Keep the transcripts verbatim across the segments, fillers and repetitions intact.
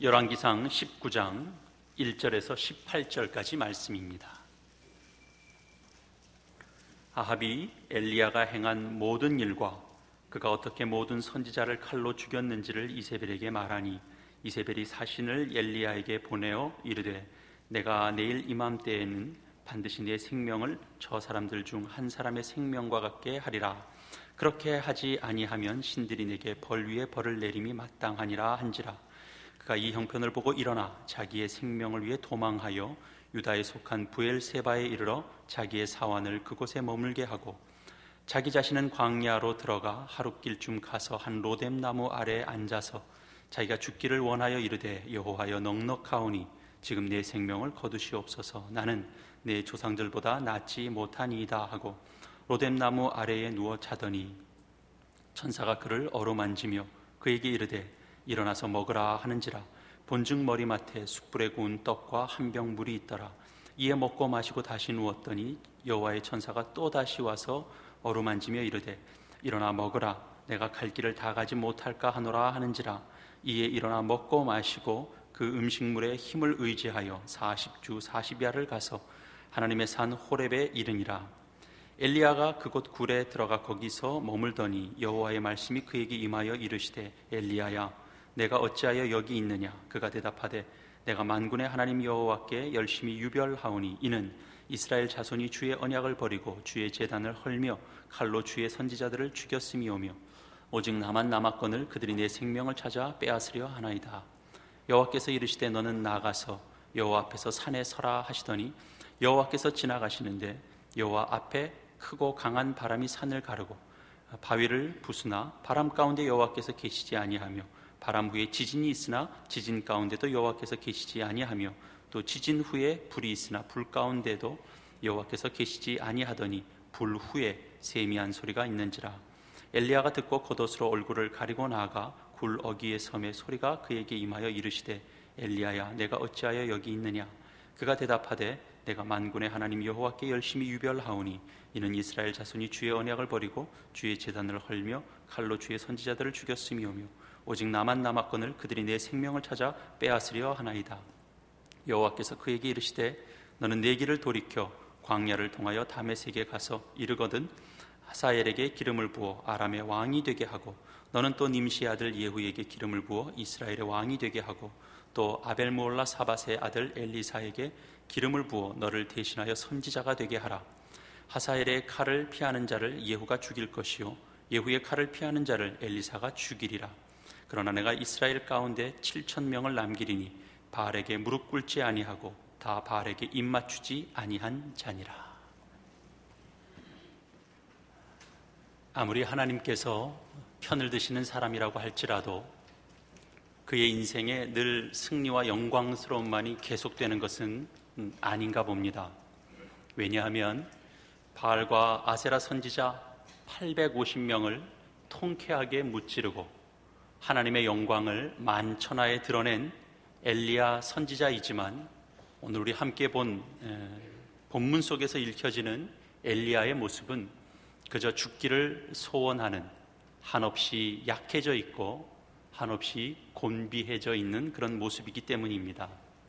열왕기상 십구 장 일 절에서 십팔 절까지 말씀입니다. 아합이 엘리야가 행한 모든 일과 그가 어떻게 모든 선지자를 칼로 죽였는지를 이세벨에게 말하니 이세벨이 사신을 엘리야에게 보내어 이르되 내가 내일 이맘때에는 반드시 내 생명을 저 사람들 중 한 사람의 생명과 같게 하리라. 그렇게 하지 아니하면 신들이 내게 벌 위에 벌을 내림이 마땅하니라 한지라. 그가 이 형편을 보고 일어나 자기의 생명을 위해 도망하여 유다에 속한 부엘세바에 이르러 자기의 사환을 그곳에 머물게 하고 자기 자신은 광야로 들어가 하룻길쯤 가서 한 로뎀 나무 아래에 앉아서 자기가 죽기를 원하여 이르되 여호와여 넉넉하오니 지금 내 생명을 거두시옵소서. 나는 내 조상들보다 낫지 못하니이다 하고 로뎀 나무 아래에 누워 자더니 천사가 그를 어루만지며 그에게 이르되 일어나서 먹으라 하는지라. 본즉 머리맡에 숯불에 구운 떡과 한 병 물이 있더라. 이에 먹고 마시고 다시 누웠더니 여호와의 천사가 또 다시 와서 어루만지며 이르되 일어나 먹으라. 내가 갈 길을 다 가지 못할까 하노라 하는지라. 이에 일어나 먹고 마시고 그 음식물에 힘을 의지하여 사십 주 사십 야를 가서 하나님의 산 호렙에 이르니라. 엘리야가 그곳 굴에 들어가 거기서 머물더니 여호와의 말씀이 그에게 임하여 이르시되 엘리야야 내가 어찌하여 여기 있느냐. 그가 대답하되 내가 만군의 하나님 여호와께 열심히 유별하오니 이는 이스라엘 자손이 주의 언약을 버리고 주의 제단을 헐며 칼로 주의 선지자들을 죽였음이오며 오직 나만 남았거늘 그들이 내 생명을 찾아 빼앗으려 하나이다. 여호와께서 이르시되 너는 나가서 여호와 앞에서 산에 서라 하시더니 여호와께서 지나가시는데 여호와 앞에 크고 강한 바람이 산을 가르고 바위를 부수나 바람 가운데 여호와께서 계시지 아니하며 바람 후에 지진이 있으나 지진 가운데도 여호와께서 계시지 아니하며 또 지진 후에 불이 있으나 불 가운데도 여호와께서 계시지 아니하더니 불 후에 세미한 소리가 있는지라. 엘리야가 듣고 겉옷으로 얼굴을 가리고 나아가 굴 어귀의 섬에 소리가 그에게 임하여 이르시되 엘리야야 내가 어찌하여 여기 있느냐. 그가 대답하되 내가 만군의 하나님 여호와께 열심히 유별하오니 이는 이스라엘 자손이 주의 언약을 버리고 주의 제단을 헐며 칼로 주의 선지자들을 죽였음이오며 오직 나만 남았거늘 그들이 내 생명을 찾아 빼앗으려 하나이다. 여호와께서 그에게 이르시되 너는 내 길을 돌이켜 광야를 통하여 다메섹에 가서 이르거든 하사엘에게 기름을 부어 아람의 왕이 되게 하고 너는 또 님시의 아들 예후에게 기름을 부어 이스라엘의 왕이 되게 하고 또 아벨므올라 사밧의 아들 엘리사에게 기름을 부어 너를 대신하여 선지자가 되게 하라. 하사엘의 칼을 피하는 자를 예후가 죽일 것이요 예후의 칼을 피하는 자를 엘리사가 죽이리라. 그러나 내가 이스라엘 가운데 칠천 명을 남기리니 바알에게 무릎 꿇지 아니하고 다 바알에게 입 맞추지 아니한 자니라. 아무리 하나님께서 편을 드시는 사람이라고 할지라도 그의 인생에 늘 승리와 영광스러움만이 계속되는 것은 아닌가 봅니다. 왜냐하면 바알과 아세라 선지자 팔백오십 명을 통쾌하게 무찌르고 하나님의 영광을 만천하에 드러낸 엘리야 선지자이지만 오늘 우리 함께 본 본문 속에서 읽혀지는 엘리야의 모습은 그저 죽기를 소원하는 한없이 약해져 있고 한없이 곤비해져 있는 그런 모습이기 때문입니다.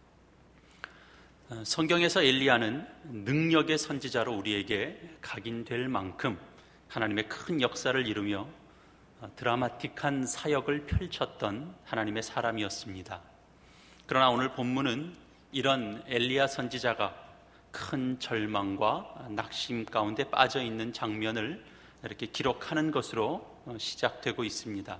성경에서 엘리야는 능력의 선지자로 우리에게 각인될 만큼 하나님의 큰 역사를 이루며 드라마틱한 사역을 펼쳤던 하나님의 사람이었습니다. 그러나 오늘 본문은 이런 엘리야 선지자가 큰 절망과 낙심 가운데 빠져 있는 장면을 이렇게 기록하는 것으로 시작되고 있습니다.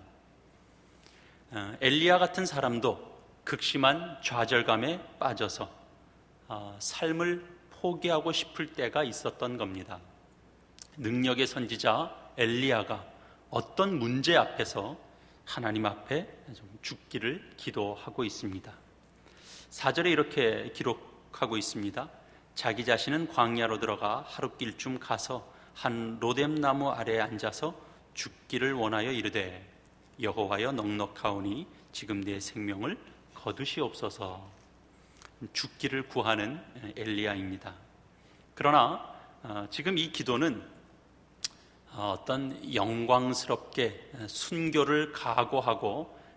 엘리야 같은 사람도 극심한 좌절감에 빠져서 삶을 포기하고 싶을 때가 있었던 겁니다. 능력의 선지자 엘리야가 어떤 문제 앞에서 하나님 앞에 죽기를 기도하고 있습니다. 사 절에 이렇게 기록하고 있습니다. 자기 자신은 광야로 들어가 하룻길쯤 가서 한 로뎀 나무 아래에 앉아서 죽기를 원하여 이르되 여호와여 넉넉하오니 지금 내 생명을 거두시옵소서. 죽기를 구하는 엘리야입니다. 그러나 지금 이 기도는 어떤 영광스럽게 순교를 각오하고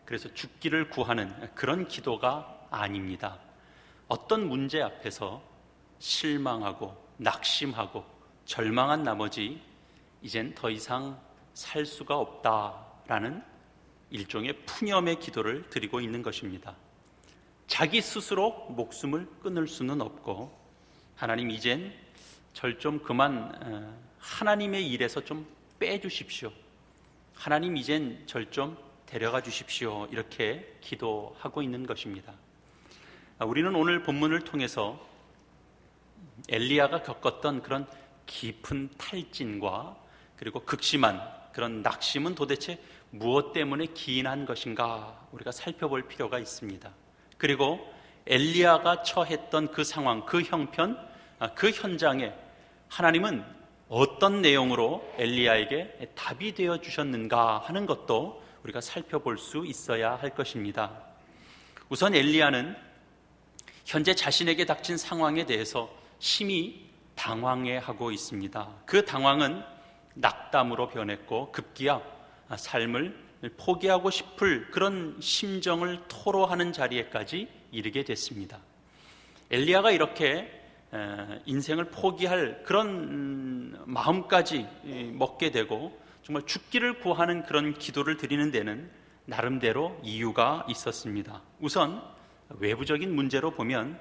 그래서 죽기를 구하는 그런 기도가 아닙니다. 어떤 문제 앞에서 실망하고 낙심하고 절망한 나머지 이젠 더 이상 살 수가 없다라는 일종의 푸념의 기도를 드리고 있는 것입니다. 자기 스스로 목숨을 끊을 수는 없고, 하나님 이젠 절 좀 그만 하나님의 일에서 좀 빼주십시오. 하나님 이젠 절 좀 데려가 주십시오. 이렇게 기도하고 있는 것입니다. 우리는 오늘 본문을 통해서 엘리야가 겪었던 그런 깊은 탈진과 그리고 극심한 그런 낙심은 도대체 무엇 때문에 기인한 것인가 우리가 살펴볼 필요가 있습니다. 그리고 엘리야가 처했던 그 상황, 그 형편, 그 현장에 하나님은 어떤 내용으로 엘리야에게 답이 되어 주셨는가 하는 것도 우리가 살펴볼 수 있어야 할 것입니다. 우선 엘리야는 현재 자신에게 닥친 상황에 대해서 심히 당황해하고 있습니다. 그 당황은 낙담으로 변했고 급기야 삶을 포기하고 싶을 그런 심정을 토로하는 자리에까지 이르게 됐습니다. 엘리야가 이렇게 인생을 포기할 그런 마음까지 먹게 되고 정말 죽기를 구하는 그런 기도를 드리는 데는 나름대로 이유가 있었습니다. 우선 외부적인 문제로 보면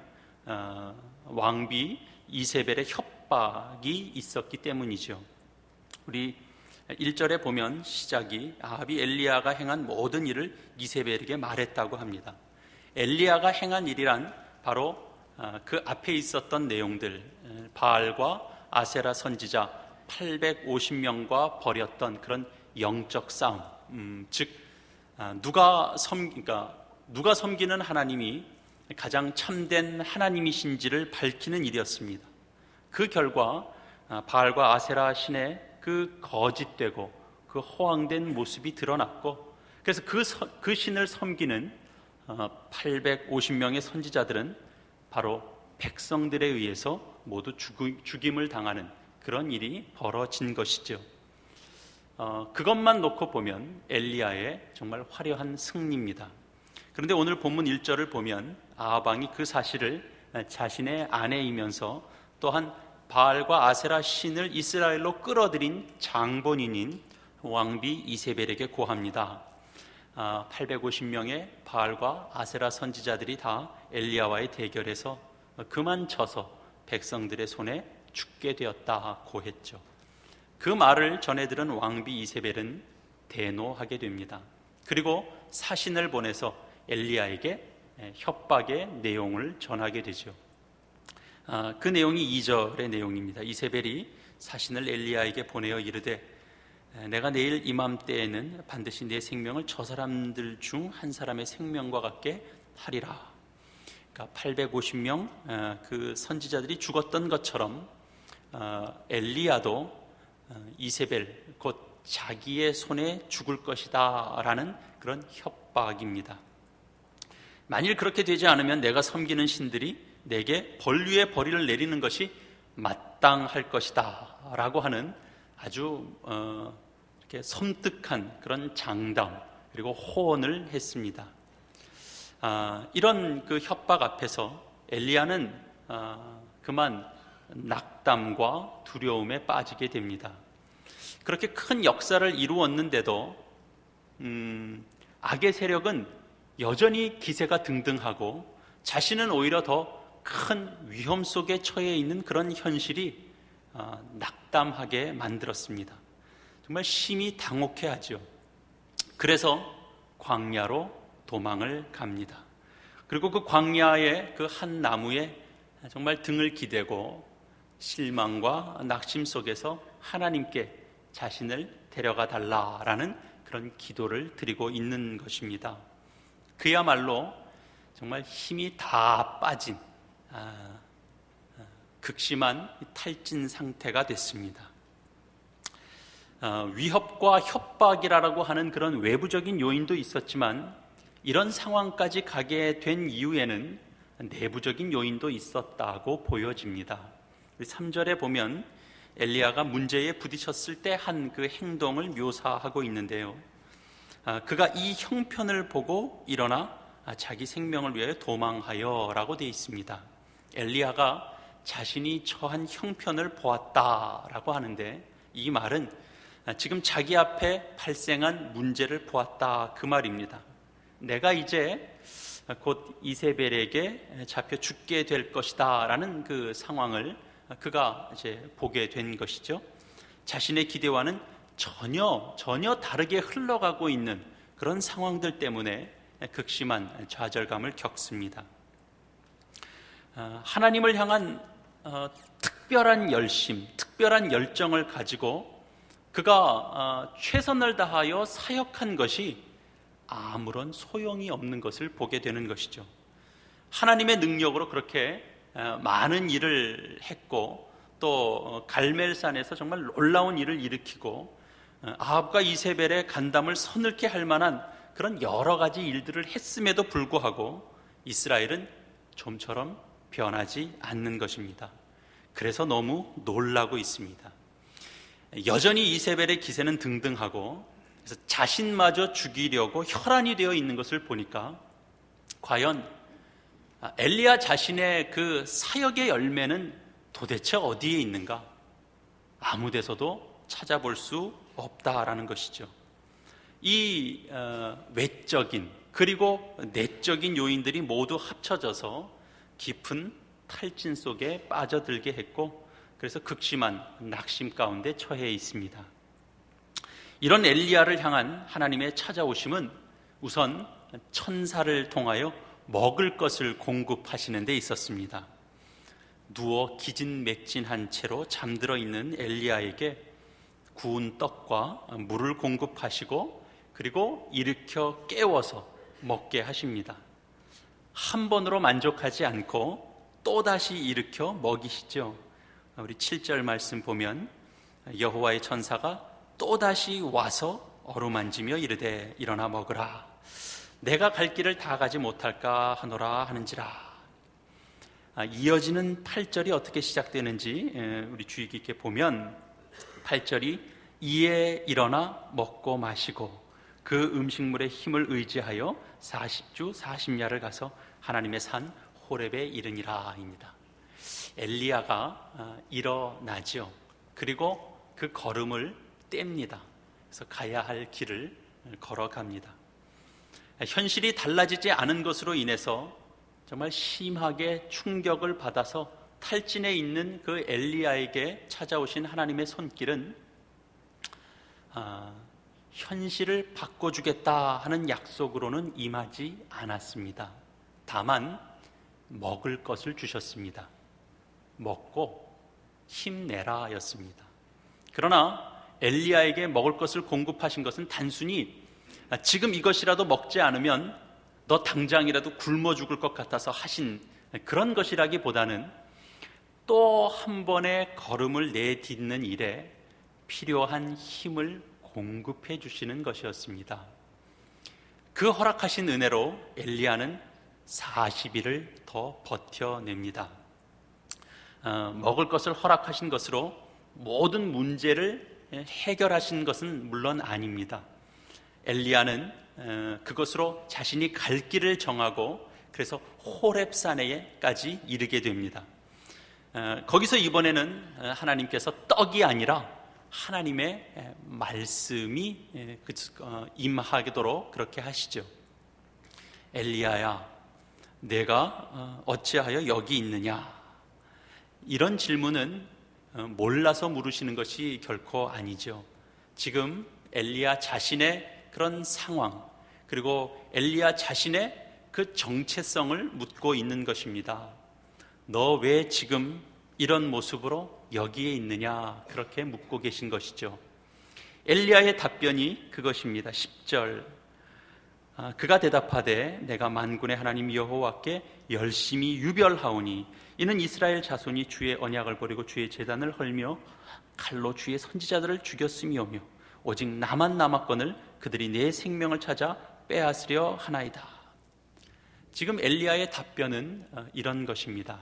왕비 이세벨의 협박이 있었기 때문이죠. 우리 일 절에 보면 시작이 아합이 엘리야가 행한 모든 일을 이세벨에게 말했다고 합니다. 엘리야가 행한 일이란 바로 그 앞에 있었던 내용들, 바알과 아세라 선지자 팔백오십 명과 벌였던 그런 영적 싸움, 음, 즉 누가 섬, 그러니까 누가 섬기는 하나님이 가장 참된 하나님이신지를 밝히는 일이었습니다. 그 결과 바알과 아세라 신의 그 거짓되고 그 허황된 모습이 드러났고, 그래서 그, 그 신을 섬기는 팔백오십 명의 선지자들은 바로 백성들에 의해서 모두 죽임을 당하는 그런 일이 벌어진 것이죠. 어, 그것만 놓고 보면 엘리야의 정말 화려한 승리입니다. 그런데 오늘 본문 일 절을 보면 아합 왕이 그 사실을 자신의 아내이면서 또한 바알과 아세라 신을 이스라엘로 끌어들인 장본인인 왕비 이세벨에게 고합니다. 팔백오십 명의 바알과 아세라 선지자들이 다 엘리야와의 대결에서 그만 져서 백성들의 손에 죽게 되었다 고했죠. 그 말을 전해 들은 왕비 이세벨은 대노하게 됩니다. 그리고 사신을 보내서 엘리야에게 협박의 내용을 전하게 되죠. 그 내용이 이 절의 내용입니다. 이세벨이 사신을 엘리야에게 보내어 이르되 내가 내일 이맘때에는 반드시 내 생명을 저 사람들 중 한 사람의 생명과 같게 하리라. 그러니까 팔백오십 명 그 선지자들이 죽었던 것처럼 엘리야도 이세벨 곧 자기의 손에 죽을 것이다 라는 그런 협박입니다. 만일 그렇게 되지 않으면 내가 섬기는 신들이 내게 벌 위에 벌이를 내리는 것이 마땅할 것이다 라고 하는 아주 어, 이렇게 섬뜩한 그런 장담 그리고 호언을 했습니다. 아, 이런 그 협박 앞에서 엘리야는 아, 그만 낙담과 두려움에 빠지게 됩니다. 그렇게 큰 역사를 이루었는데도 음, 악의 세력은 여전히 기세가 등등하고 자신은 오히려 더 큰 위험 속에 처해 있는 그런 현실이 아, 낙담하게 만들었습니다. 정말 심히 당혹해하죠. 그래서 광야로 도망을 갑니다. 그리고 그 광야의 그 한 나무에 정말 등을 기대고 실망과 낙심 속에서 하나님께 자신을 데려가 달라라는 그런 기도를 드리고 있는 것입니다. 그야말로 정말 힘이 다 빠진 아, 극심한 탈진 상태가 됐습니다. 어, 위협과 협박이라고 하는 그런 외부적인 요인도 있었지만 이런 상황까지 가게 된 이유에는 내부적인 요인도 있었다고 보여집니다. 삼 절에 보면 엘리야가 문제에 부딪혔을 때 한 그 행동을 묘사하고 있는데요. 그가 이 형편을 보고 일어나 자기 생명을 위하여 도망하여 라고 되어 있습니다. 엘리야가 자신이 처한 형편을 보았다라고 하는데, 이 말은 지금 자기 앞에 발생한 문제를 보았다 그 말입니다. 내가 이제 곧 이세벨에게 잡혀 죽게 될 것이다 라는 그 상황을 그가 이제 보게 된 것이죠. 자신의 기대와는 전혀 전혀 다르게 흘러가고 있는 그런 상황들 때문에 극심한 좌절감을 겪습니다. 하나님을 향한 어, 특별한 열심, 특별한 열정을 가지고 그가 어, 최선을 다하여 사역한 것이 아무런 소용이 없는 것을 보게 되는 것이죠. 하나님의 능력으로 그렇게 어, 많은 일을 했고, 또 어, 갈멜산에서 정말 놀라운 일을 일으키고, 어, 아합과 이세벨의 간담을 서늘케 할 만한 그런 여러 가지 일들을 했음에도 불구하고 이스라엘은 좀처럼 변하지 않는 것입니다. 그래서 너무 놀라고 있습니다. 여전히 이세벨의 기세는 등등하고, 그래서 자신마저 죽이려고 혈안이 되어 있는 것을 보니까 과연 엘리야 자신의 그 사역의 열매는 도대체 어디에 있는가? 아무 데서도 찾아볼 수 없다라는 것이죠. 이 어, 외적인 그리고 내적인 요인들이 모두 합쳐져서 깊은 탈진 속에 빠져들게 했고, 그래서 극심한 낙심 가운데 처해 있습니다. 이런 엘리야를 향한 하나님의 찾아오심은 우선 천사를 통하여 먹을 것을 공급하시는 데 있었습니다. 누워 기진맥진한 채로 잠들어 있는 엘리야에게 구운 떡과 물을 공급하시고, 그리고 일으켜 깨워서 먹게 하십니다. 한 번으로 만족하지 않고 또다시 일으켜 먹이시죠. 우리 칠 절 말씀 보면 여호와의 천사가 또다시 와서 어루만지며 이르되 일어나 먹으라. 내가 갈 길을 다 가지 못할까 하노라 하는지라. 이어지는 팔 절이 어떻게 시작되는지 우리 주의 깊게 보면, 팔 절이 이에 일어나 먹고 마시고 그 음식물의 힘을 의지하여 사십 주 사십 야를 가서 하나님의 산 호렙에 이르니라입니다. 엘리야가 일어나죠. 그리고 그 걸음을 뗍니다. 그래서 가야 할 길을 걸어갑니다. 현실이 달라지지 않은 것으로 인해서 정말 심하게 충격을 받아서 탈진해 있는 그 엘리야에게 찾아오신 하나님의 손길은 아, 현실을 바꿔주겠다 하는 약속으로는 임하지 않았습니다. 다만 먹을 것을 주셨습니다. 먹고 힘내라 였습니다. 그러나 엘리야에게 먹을 것을 공급하신 것은 단순히 지금 이것이라도 먹지 않으면 너 당장이라도 굶어 죽을 것 같아서 하신 그런 것이라기보다는 또 한 번의 걸음을 내딛는 일에 필요한 힘을 공급해 주시는 것이었습니다. 그 허락하신 은혜로 엘리야는 사십 일을 더 버텨냅니다. 어, 먹을 것을 허락하신 것으로 모든 문제를 해결하신 것은 물론 아닙니다. 엘리야는 어, 그것으로 자신이 갈 길을 정하고 그래서 호렙산에까지 이르게 됩니다. 어, 거기서 이번에는 하나님께서 떡이 아니라 하나님의 말씀이 임하도록 그렇게 하시죠. 엘리야야, 내가 어찌하여 여기 있느냐? 이런 질문은 몰라서 물으시는 것이 결코 아니죠. 지금 엘리야 자신의 그런 상황, 그리고 엘리야 자신의 그 정체성을 묻고 있는 것입니다. 너 왜 지금 이런 모습으로 여기에 있느냐? 그렇게 묻고 계신 것이죠. 엘리야의 답변이 그것입니다. 십 절, 그가 대답하되 내가 만군의 하나님 여호와께 열심히 유별하오니 이는 이스라엘 자손이 주의 언약을 버리고 주의 제단을 헐며 칼로 주의 선지자들을 죽였음이오며 오직 나만 남았거늘 그들이 내 생명을 찾아 빼앗으려 하나이다. 지금 엘리야의 답변은 이런 것입니다.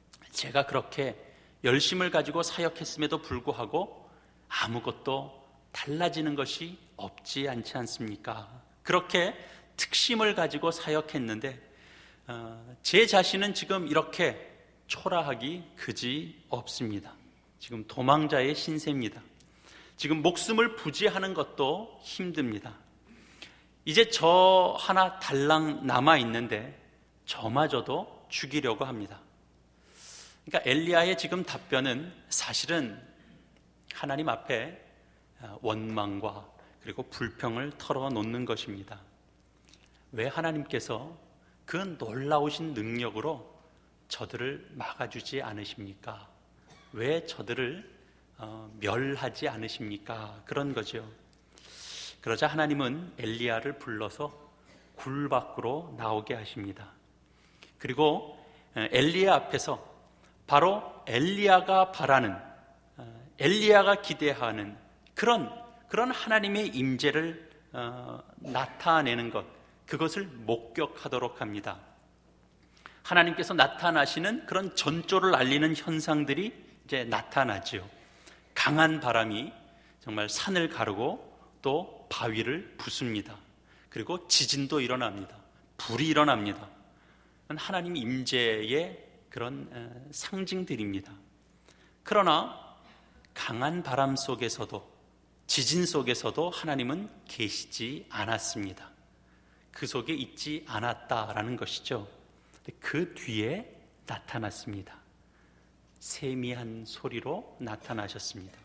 제가 그렇게 열심을 가지고 사역했음에도 불구하고 아무것도 달라지는 것이 없지 않지 않습니까? 그렇게 특심을 가지고 사역했는데 어, 제 자신은 지금 이렇게 초라하기 그지 없습니다. 지금 도망자의 신세입니다. 지금 목숨을 부지하는 것도 힘듭니다. 이제 저 하나 달랑 남아있는데 저마저도 죽이려고 합니다. 그러니까 엘리야의 지금 답변은 사실은 하나님 앞에 원망과 그리고 불평을 털어놓는 것입니다. 왜 하나님께서 그 놀라우신 능력으로 저들을 막아주지 않으십니까? 왜 저들을 어, 멸하지 않으십니까? 그런 거죠. 그러자 하나님은 엘리야를 불러서 굴 밖으로 나오게 하십니다. 그리고 엘리야 앞에서 바로 엘리야가 바라는, 엘리야가 기대하는 그런 그런 하나님의 임재를 어, 나타내는 것, 그것을 목격하도록 합니다. 하나님께서 나타나시는 그런 전조를 알리는 현상들이 이제 나타나죠. 강한 바람이 정말 산을 가르고 또 바위를 부숩니다. 그리고 지진도 일어납니다. 불이 일어납니다. 하나님 임재의 그런 상징들입니다. 그러나 강한 바람 속에서도 지진 속에서도 하나님은 계시지 않았습니다. 그 속에 있지 않았다라는 것이죠. 그 뒤에 나타났습니다. 세미한 소리로 나타나셨습니다.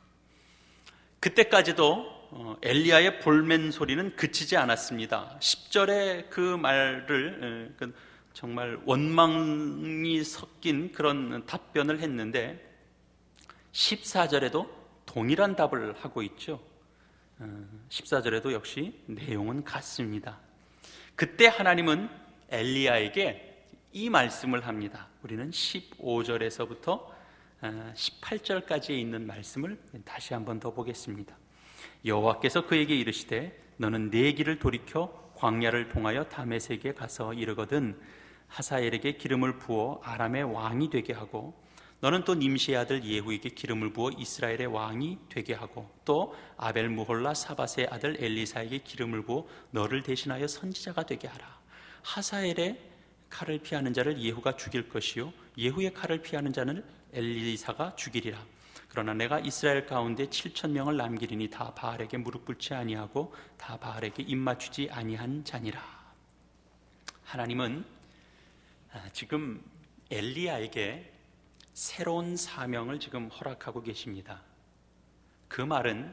그때까지도 엘리야의 볼멘 소리는 그치지 않았습니다. 십 절의 그 말을 정말 원망이 섞인 그런 답변을 했는데 십사 절에도 동일한 답을 하고 있죠. 십사 절에도 역시 내용은 같습니다. 그때 하나님은 엘리야에게 이 말씀을 합니다. 우리는 십오 절에서부터 십팔 절까지에 있는 말씀을 다시 한번 더 보겠습니다. 여호와께서 그에게 이르시되 너는 네 길을 돌이켜 광야를 통하여 다메섹에 가서 이르거든 하사엘에게 기름을 부어 아람의 왕이 되게 하고 너는 또 님시의 아들 예후에게 기름을 부어 이스라엘의 왕이 되게 하고 또 아벨 무홀라 사밧의 아들 엘리사에게 기름을 부어 너를 대신하여 선지자가 되게 하라. 하사엘의 칼을 피하는 자를 예후가 죽일 것이요 예후의 칼을 피하는 자는 엘리사가 죽이리라. 그러나 내가 이스라엘 가운데 칠천 명을 남기리니 다 바알에게 무릎 꿇지 아니하고 다 바알에게 입 맞추지 아니한 자니라. 하나님은 지금 엘리야에게 새로운 사명을 지금 허락하고 계십니다. 그 말은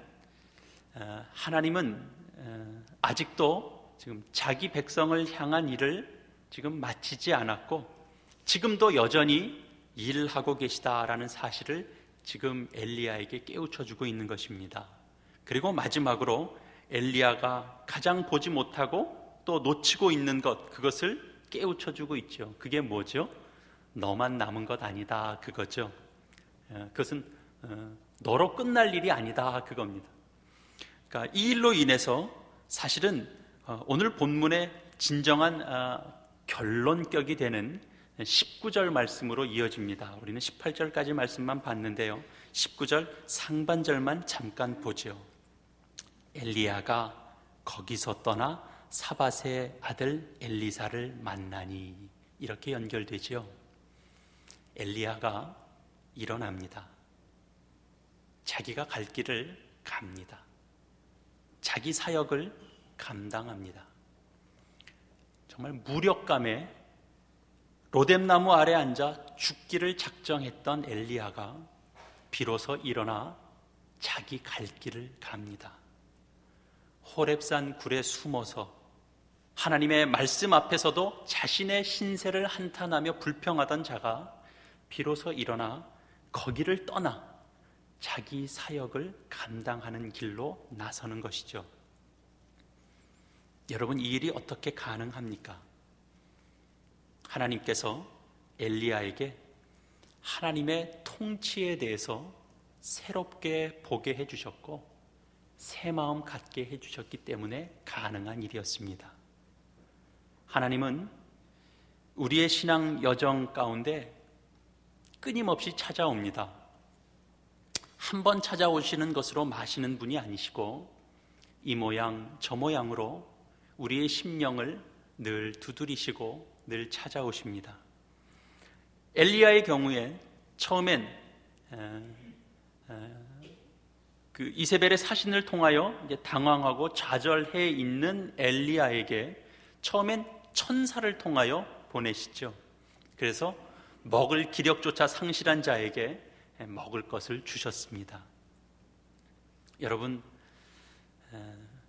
하나님은 아직도 지금 자기 백성을 향한 일을 지금 마치지 않았고 지금도 여전히 일하고 계시다라는 사실을 지금 엘리야에게 깨우쳐주고 있는 것입니다. 그리고 마지막으로 엘리야가 가장 보지 못하고 또 놓치고 있는 것, 그것을 깨우쳐주고 있죠. 그게 뭐죠? 너만 남은 것 아니다, 그거죠. 그것은 너로 끝날 일이 아니다, 그겁니다. 그러니까 이 일로 인해서 사실은 오늘 본문의 진정한 결론격이 되는 십구 절 말씀으로 이어집니다. 우리는 십팔 절까지 말씀만 봤는데요, 십구 절 상반절만 잠깐 보죠. 엘리야가 거기서 떠나 사밧의 아들 엘리사를 만나니, 이렇게 연결되죠. 엘리야가 일어납니다. 자기가 갈 길을 갑니다. 자기 사역을 감당합니다. 정말 무력감에 로뎀나무 아래 앉아 죽기를 작정했던 엘리야가 비로소 일어나 자기 갈 길을 갑니다. 호렙산 굴에 숨어서 하나님의 말씀 앞에서도 자신의 신세를 한탄하며 불평하던 자가 비로소 일어나 거기를 떠나 자기 사역을 감당하는 길로 나서는 것이죠. 여러분, 이 일이 어떻게 가능합니까? 하나님께서 엘리야에게 하나님의 통치에 대해서 새롭게 보게 해주셨고 새 마음 갖게 해주셨기 때문에 가능한 일이었습니다. 하나님은 우리의 신앙 여정 가운데 끊임없이 찾아옵니다. 한 번 찾아오시는 것으로 마시는 분이 아니시고 이 모양 저 모양으로 우리의 심령을 늘 두드리시고 늘 찾아오십니다. 엘리야의 경우에 처음엔 에, 에, 그 이세벨의 사신을 통하여 이제 당황하고 좌절해 있는 엘리야에게 처음엔 천사를 통하여 보내시죠. 그래서 먹을 기력조차 상실한 자에게 먹을 것을 주셨습니다. 여러분, 에,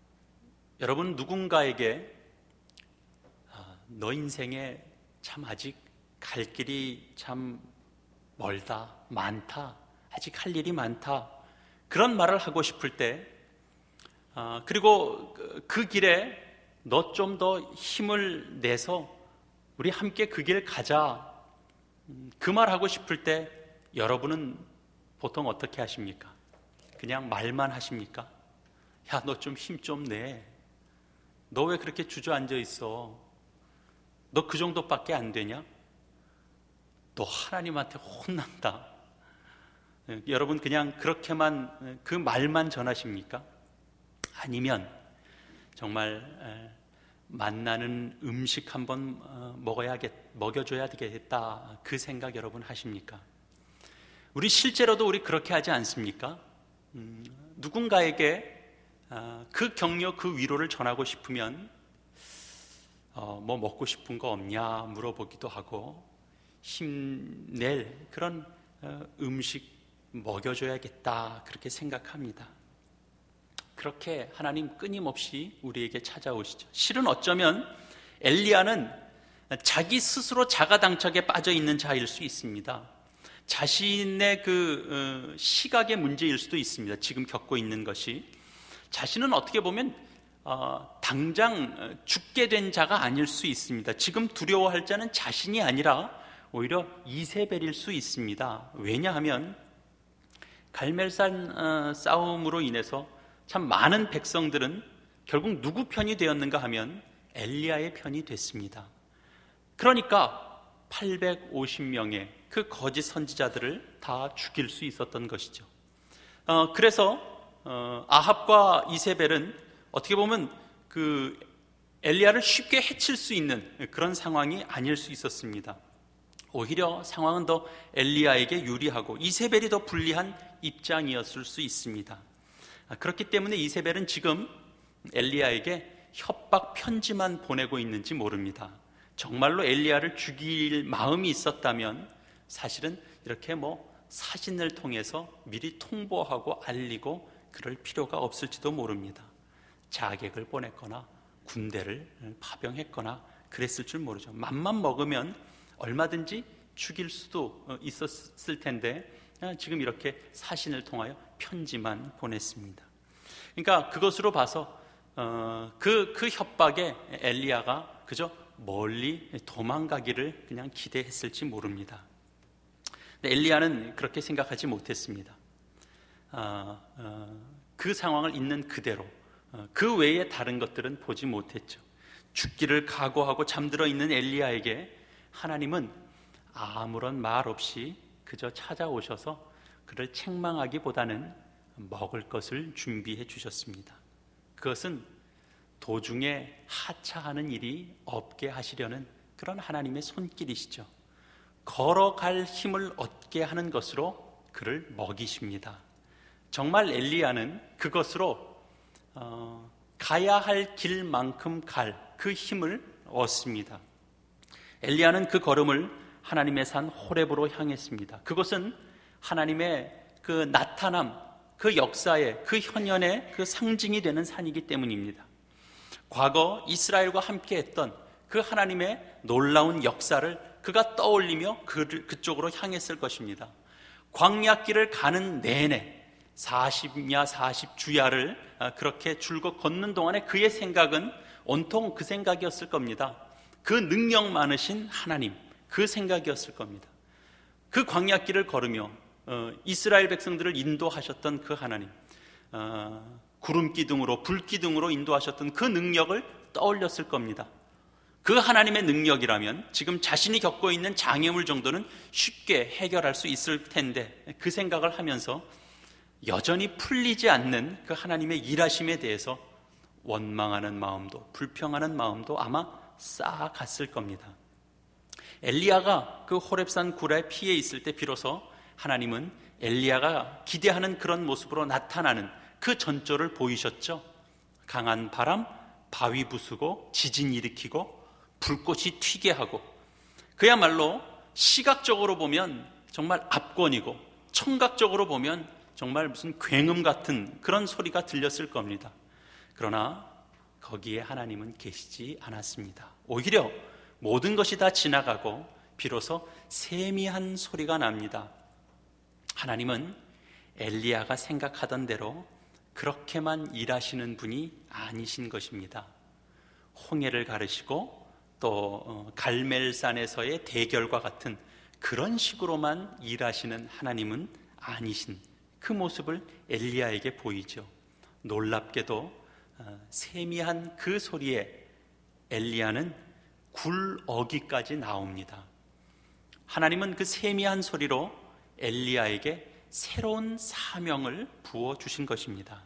여러분 누군가에게 아, 너 인생에 참 아직 갈 길이 참 멀다, 많다, 아직 할 일이 많다, 그런 말을 하고 싶을 때, 아, 그리고 그, 그 길에 너 좀 더 힘을 내서 우리 함께 그 길 가자, 그 말 하고 싶을 때 여러분은 보통 어떻게 하십니까? 그냥 말만 하십니까? 야, 너 좀 힘 좀 내. 너 왜 그렇게 주저앉아 있어? 너 그 정도밖에 안 되냐? 너 하나님한테 혼난다. 여러분 그냥 그렇게만, 그 말만 전하십니까? 아니면 정말 만나는 음식 한번 먹어야겠, 먹여줘야 되겠다, 그 생각 여러분 하십니까? 우리 실제로도 우리 그렇게 하지 않습니까? 음, 누군가에게 어, 그 격려, 그 위로를 전하고 싶으면 어, 뭐 먹고 싶은 거 없냐 물어보기도 하고 힘낼 그런 어, 음식 먹여줘야겠다, 그렇게 생각합니다. 그렇게 하나님 끊임없이 우리에게 찾아오시죠. 실은 어쩌면 엘리야는 자기 스스로 자가당착에 빠져 있는 자일 수 있습니다. 자신의 그 시각의 문제일 수도 있습니다. 지금 겪고 있는 것이. 자신은 어떻게 보면 어, 당장 죽게 된 자가 아닐 수 있습니다. 지금 두려워할 자는 자신이 아니라 오히려 이세벨일 수 있습니다. 왜냐하면 갈멜산 어, 싸움으로 인해서 참 많은 백성들은 결국 누구 편이 되었는가 하면 엘리야의 편이 됐습니다. 그러니까 팔백오십 명의 그 거짓 선지자들을 다 죽일 수 있었던 것이죠. 어, 그래서 어, 아합과 이세벨은 어떻게 보면 그 엘리야를 쉽게 해칠 수 있는 그런 상황이 아닐 수 있었습니다. 오히려 상황은 더 엘리야에게 유리하고 이세벨이 더 불리한 입장이었을 수 있습니다. 그렇기 때문에 이세벨은 지금 엘리야에게 협박 편지만 보내고 있는지 모릅니다. 정말로 엘리야를 죽일 마음이 있었다면 사실은 이렇게 뭐 사신을 통해서 미리 통보하고 알리고 그럴 필요가 없을지도 모릅니다. 자객을 보냈거나 군대를 파병했거나 그랬을 줄 모르죠. 맘만 먹으면 얼마든지 죽일 수도 있었을 텐데 지금 이렇게 사신을 통하여 편지만 보냈습니다. 그러니까 그것으로 봐서 어, 그, 그 협박에 엘리야가 그저 멀리 도망가기를 그냥 기대했을지 모릅니다. 엘리야는 그렇게 생각하지 못했습니다. 어, 어, 그 상황을 있는 그대로 어, 그 외에 다른 것들은 보지 못했죠. 죽기를 각오하고 잠들어 있는 엘리야에게 하나님은 아무런 말 없이 그저 찾아오셔서 그를 책망하기보다는 먹을 것을 준비해 주셨습니다. 그것은 도중에 하차하는 일이 없게 하시려는 그런 하나님의 손길이시죠. 걸어갈 힘을 얻게 하는 것으로 그를 먹이십니다. 정말 엘리야는 그것으로 어, 가야 할 길만큼 갈 그 힘을 얻습니다. 엘리야는 그 걸음을 하나님의 산 호렙으로 향했습니다. 그것은 하나님의 그 나타남, 그 역사의, 그 현현의 그 상징이 되는 산이기 때문입니다. 과거 이스라엘과 함께했던 그 하나님의 놀라운 역사를 그가 떠올리며 그, 그쪽으로 향했을 것입니다. 광야길을 가는 내내 사십야 사십 주야를 그렇게 줄곧 걷는 동안에 그의 생각은 온통 그 생각이었을 겁니다. 그 능력 많으신 하나님, 그 생각이었을 겁니다. 그 광야길을 걸으며 어, 이스라엘 백성들을 인도하셨던 그 하나님, 어, 구름 기둥으로 불 기둥으로 인도하셨던 그 능력을 떠올렸을 겁니다. 그 하나님의 능력이라면 지금 자신이 겪고 있는 장애물 정도는 쉽게 해결할 수 있을 텐데 그 생각을 하면서 여전히 풀리지 않는 그 하나님의 일하심에 대해서 원망하는 마음도, 불평하는 마음도 아마 쌓아갔을 겁니다. 엘리야가 그 호렙산 구라에 피해 있을 때 비로소 하나님은 엘리야가 기대하는 그런 모습으로 나타나는 그 전조를 보이셨죠. 강한 바람, 바위 부수고 지진 일으키고 불꽃이 튀게 하고, 그야말로 시각적으로 보면 정말 압권이고 청각적으로 보면 정말 무슨 굉음 같은 그런 소리가 들렸을 겁니다. 그러나 거기에 하나님은 계시지 않았습니다. 오히려 모든 것이 다 지나가고 비로소 세미한 소리가 납니다. 하나님은 엘리야가 생각하던 대로 그렇게만 일하시는 분이 아니신 것입니다. 홍해를 가르시고 또 갈멜산에서의 대결과 같은 그런 식으로만 일하시는 하나님은 아니신 그 모습을 엘리야에게 보이죠. 놀랍게도 세미한 그 소리에 엘리야는 굴어기까지 나옵니다. 하나님은 그 세미한 소리로 엘리야에게 새로운 사명을 부어주신 것입니다.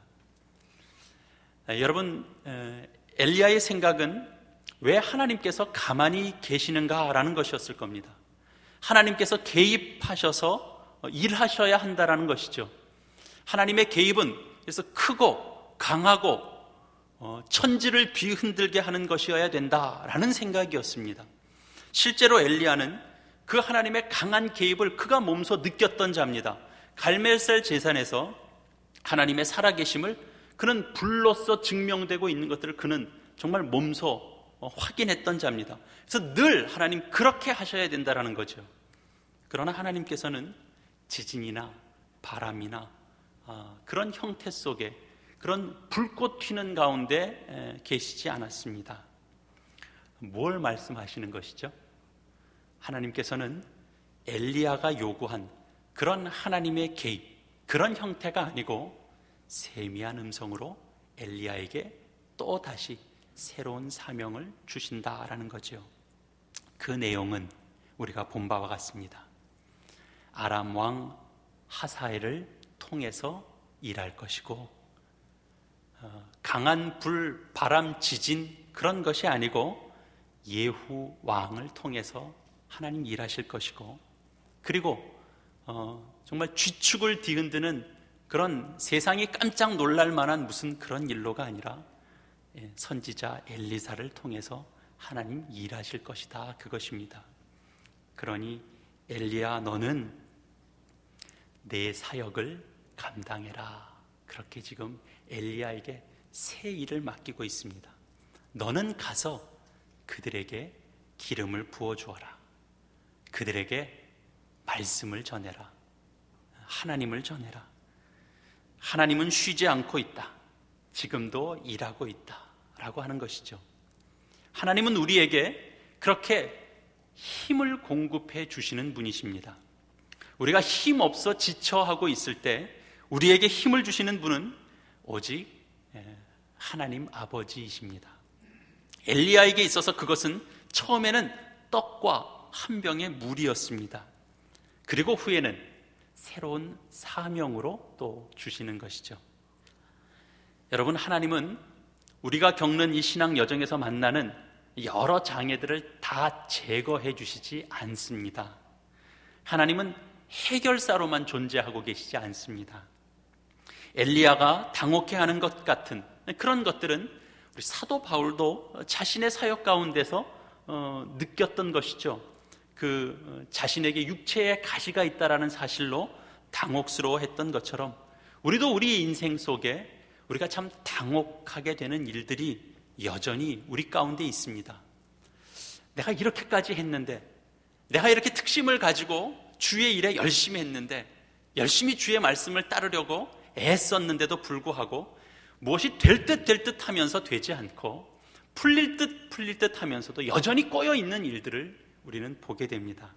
여러분, 엘리야의 생각은 왜 하나님께서 가만히 계시는가라는 것이었을 겁니다. 하나님께서 개입하셔서 일하셔야 한다라는 것이죠. 하나님의 개입은 그래서 크고 강하고 천지를 뒤흔들게 하는 것이어야 된다라는 생각이었습니다. 실제로 엘리야는 그 하나님의 강한 개입을 그가 몸소 느꼈던 자입니다. 갈멜살 제산에서 하나님의 살아계심을 그는 불로써 증명되고 있는 것들을 그는 정말 몸소 확인했던 자입니다. 그래서 늘 하나님 그렇게 하셔야 된다는 거죠. 그러나 하나님께서는 지진이나 바람이나 그런 형태 속에, 그런 불꽃 튀는 가운데 계시지 않았습니다. 뭘 말씀하시는 것이죠? 하나님께서는 엘리야가 요구한 그런 하나님의 개입, 그런 형태가 아니고 세미한 음성으로 엘리야에게 또 다시 새로운 사명을 주신다라는 거죠. 그 내용은 우리가 본 바와 같습니다. 아람 왕 하사엘을 통해서 일할 것이고, 강한 불, 바람, 지진 그런 것이 아니고 예후 왕을 통해서 하나님 일하실 것이고, 그리고 어, 정말 쥐축을 뒤흔드는 그런 세상이 깜짝 놀랄 만한 무슨 그런 일로가 아니라 선지자 엘리사를 통해서 하나님 일하실 것이다, 그것입니다. 그러니 엘리야, 너는 내 사역을 감당해라, 그렇게 지금 엘리야에게 새 일을 맡기고 있습니다. 너는 가서 그들에게 기름을 부어주어라. 그들에게 말씀을 전해라. 하나님을 전해라. 하나님은 쉬지 않고 있다. 지금도 일하고 있다 라고 하는 것이죠. 하나님은 우리에게 그렇게 힘을 공급해 주시는 분이십니다. 우리가 힘없어 지쳐하고 있을 때 우리에게 힘을 주시는 분은 오직 하나님 아버지이십니다. 엘리야에게 있어서 그것은 처음에는 떡과 한 병의 물이었습니다. 그리고 후에는 새로운 사명으로 또 주시는 것이죠. 여러분, 하나님은 우리가 겪는 이 신앙 여정에서 만나는 여러 장애들을 다 제거해 주시지 않습니다. 하나님은 해결사로만 존재하고 계시지 않습니다. 엘리야가 당혹해하는 것 같은 그런 것들은 우리 사도 바울도 자신의 사역 가운데서 어, 느꼈던 것이죠. 그 자신에게 육체의 가시가 있다라는 사실로 당혹스러워했던 것처럼 우리도 우리 인생 속에 우리가 참 당혹하게 되는 일들이 여전히 우리 가운데 있습니다. 내가 이렇게까지 했는데, 내가 이렇게 특심을 가지고 주의 일에 열심히 했는데, 열심히 주의 말씀을 따르려고 애썼는데도 불구하고 무엇이 될 듯 될 듯 하면서 되지 않고 풀릴 듯 풀릴 듯 하면서도 여전히 꼬여있는 일들을 우리는 보게 됩니다.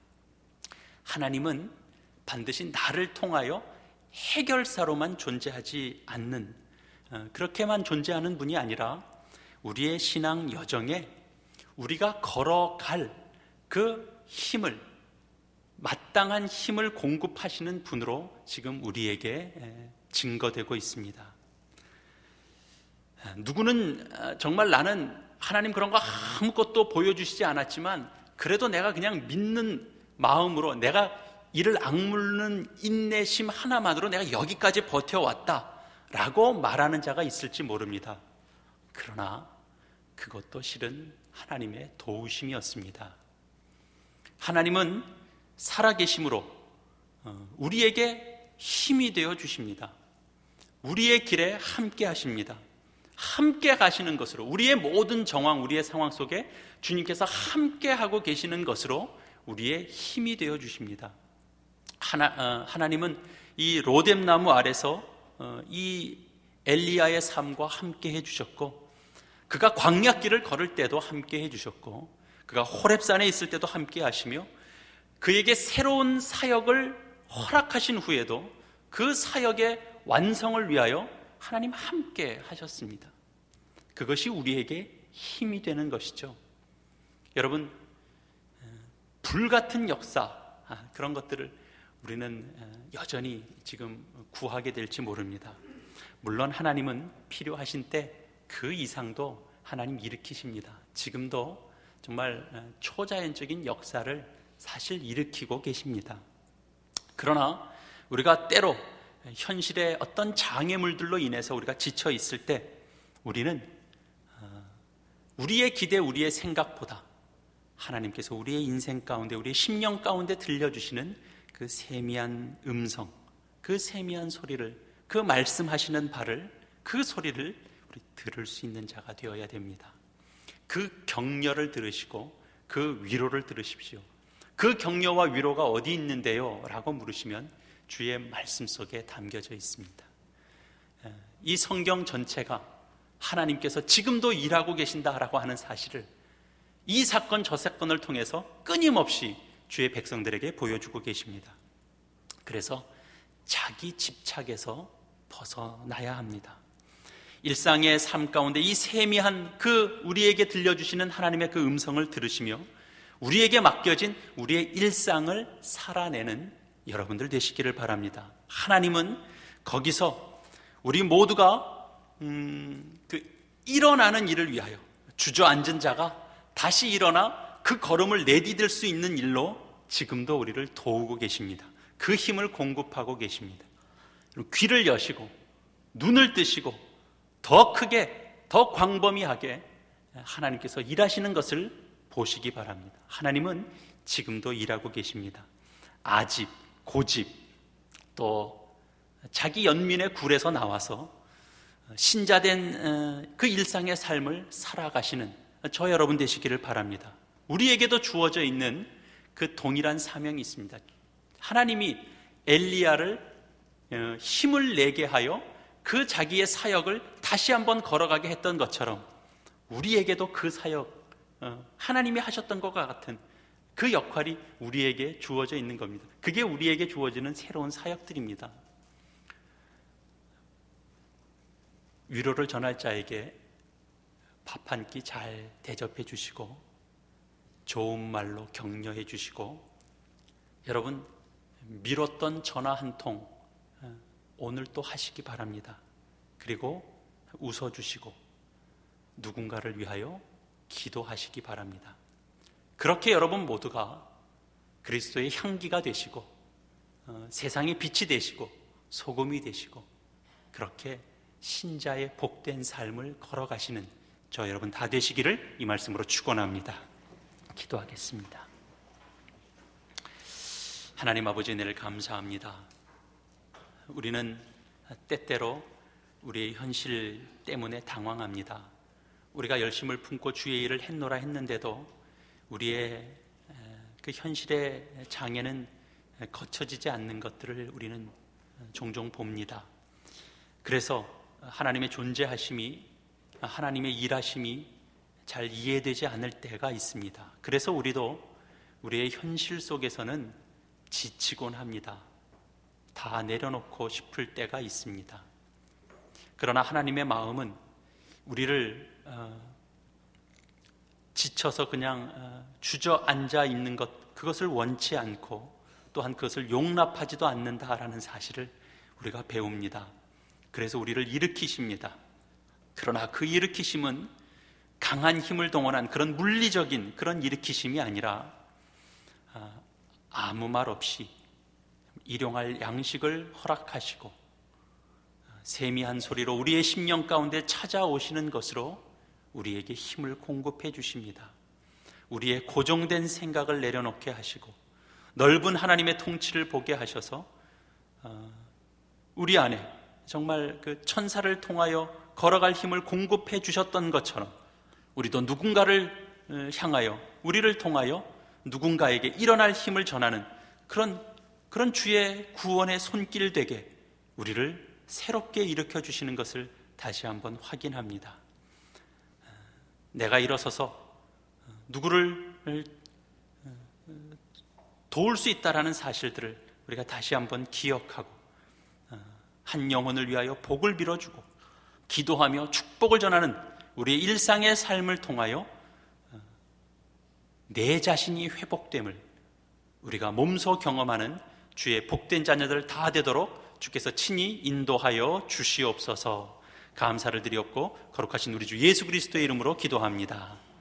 하나님은 반드시 나를 통하여 해결사로만 존재하지 않는, 그렇게만 존재하는 분이 아니라 우리의 신앙 여정에 우리가 걸어갈 그 힘을, 마땅한 힘을 공급하시는 분으로 지금 우리에게 증거되고 있습니다. 누구는 정말 나는 하나님 그런 거 아무것도 보여주시지 않았지만 그래도 내가 그냥 믿는 마음으로 내가 이를 악물는 인내심 하나만으로 내가 여기까지 버텨왔다라고 말하는 자가 있을지 모릅니다. 그러나 그것도 실은 하나님의 도우심이었습니다. 하나님은 살아계심으로 우리에게 힘이 되어 주십니다. 우리의 길에 함께 하십니다. 함께 가시는 것으로 우리의 모든 정황, 우리의 상황 속에 주님께서 함께 하고 계시는 것으로 우리의 힘이 되어 주십니다. 하나, 어, 하나님은 이 로뎀나무 아래서 어, 이 엘리야의 삶과 함께 해주셨고, 그가 광야길을 걸을 때도 함께 해주셨고, 그가 호렙산에 있을 때도 함께 하시며, 그에게 새로운 사역을 허락하신 후에도 그 사역의 완성을 위하여 하나님 함께 하셨습니다. 그것이 우리에게 힘이 되는 것이죠. 여러분, 불같은 역사, 그런 것들을 우리는 여전히 지금 구하게 될지 모릅니다. 물론 하나님은 필요하신 때 그 이상도 하나님 일으키십니다. 지금도 정말 초자연적인 역사를 사실 일으키고 계십니다. 그러나 우리가 때로 현실의 어떤 장애물들로 인해서 우리가 지쳐 있을 때 우리는 우리의 기대, 우리의 생각보다 하나님께서 우리의 인생 가운데, 우리의 심령 가운데 들려주시는 그 세미한 음성, 그 세미한 소리를, 그 말씀하시는 바를, 그 소리를 우리 들을 수 있는 자가 되어야 됩니다. 그 격려를 들으시고 그 위로를 들으십시오. 그 격려와 위로가 어디 있는데요? 라고 물으시면 주의 말씀 속에 담겨져 있습니다. 이 성경 전체가 하나님께서 지금도 일하고 계신다라고 하는 사실을 이 사건 저 사건을 통해서 끊임없이 주의 백성들에게 보여주고 계십니다. 그래서 자기 집착에서 벗어나야 합니다. 일상의 삶 가운데 이 세미한 그 우리에게 들려주시는 하나님의 그 음성을 들으시며 우리에게 맡겨진 우리의 일상을 살아내는 여러분들 되시기를 바랍니다. 하나님은 거기서 우리 모두가 음, 그 일어나는 일을 위하여 주저앉은 자가 다시 일어나 그 걸음을 내디딜 수 있는 일로 지금도 우리를 도우고 계십니다. 그 힘을 공급하고 계십니다. 귀를 여시고 눈을 뜨시고 더 크게, 더 광범위하게 하나님께서 일하시는 것을 보시기 바랍니다. 하나님은 지금도 일하고 계십니다. 아집, 고집, 또 자기 연민의 굴에서 나와서 신자된 그 일상의 삶을 살아가시는 저 여러분 되시기를 바랍니다. 우리에게도 주어져 있는 그 동일한 사명이 있습니다. 하나님이 엘리야를 힘을 내게 하여 그 자기의 사역을 다시 한번 걸어가게 했던 것처럼 우리에게도 그 사역, 하나님이 하셨던 것과 같은 그 역할이 우리에게 주어져 있는 겁니다. 그게 우리에게 주어지는 새로운 사역들입니다. 위로를 전할 자에게 밥 한 끼 잘 대접해 주시고 좋은 말로 격려해 주시고, 여러분 미뤘던 전화 한 통 오늘 또 하시기 바랍니다. 그리고 웃어주시고 누군가를 위하여 기도하시기 바랍니다. 그렇게 여러분 모두가 그리스도의 향기가 되시고 어, 세상의 빛이 되시고 소금이 되시고 그렇게 신자의 복된 삶을 걸어가시는 저 여러분 다 되시기를 이 말씀으로 축원합니다. 기도하겠습니다. 하나님 아버지, 은혜를 감사합니다. 우리는 때때로 우리의 현실 때문에 당황합니다. 우리가 열심을 품고 주의 일을 했노라 했는데도 우리의 그 현실의 장애는 거쳐지지 않는 것들을 우리는 종종 봅니다. 그래서 하나님의 존재하심이, 하나님의 일하심이 잘 이해되지 않을 때가 있습니다. 그래서 우리도 우리의 현실 속에서는 지치곤 합니다. 다 내려놓고 싶을 때가 있습니다. 그러나 하나님의 마음은 우리를 어, 지쳐서 그냥 어, 주저앉아 있는 것, 그것을 원치 않고 또한 그것을 용납하지도 않는다라는 사실을 우리가 배웁니다. 그래서 우리를 일으키십니다. 그러나 그 일으키심은 강한 힘을 동원한 그런 물리적인 그런 일으키심이 아니라 아무 말 없이 일용할 양식을 허락하시고 세미한 소리로 우리의 심령 가운데 찾아오시는 것으로 우리에게 힘을 공급해 주십니다. 우리의 고정된 생각을 내려놓게 하시고 넓은 하나님의 통치를 보게 하셔서 우리 안에 정말 그 천사를 통하여 걸어갈 힘을 공급해 주셨던 것처럼 우리도 누군가를 향하여, 우리를 통하여 누군가에게 일어날 힘을 전하는 그런, 그런 주의 구원의 손길 되게 우리를 새롭게 일으켜 주시는 것을 다시 한번 확인합니다. 내가 일어서서 누구를 도울 수 있다라는 사실들을 우리가 다시 한번 기억하고 한 영혼을 위하여 복을 빌어주고 기도하며 축복을 전하는 우리의 일상의 삶을 통하여 내 자신이 회복됨을 우리가 몸소 경험하는 주의 복된 자녀들 다 되도록 주께서 친히 인도하여 주시옵소서. 감사를 드리옵고 거룩하신 우리 주 예수 그리스도의 이름으로 기도합니다.